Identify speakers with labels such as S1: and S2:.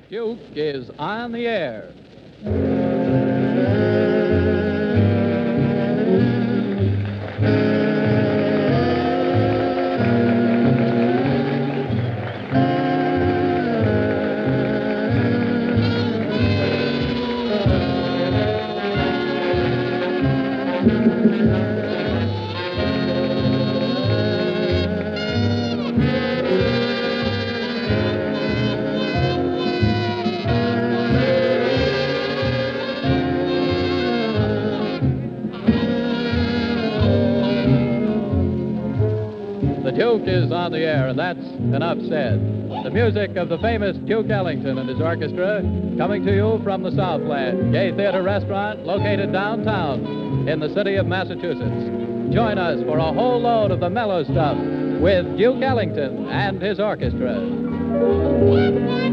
S1: Duke is on the air. The Duke is on the air, and that's enough said. The music of the famous Duke Ellington and his orchestra coming to you from the Southland Gay Theater Restaurant located downtown in the city of Massachusetts. Join us for a whole load of the mellow stuff with Duke Ellington and his orchestra.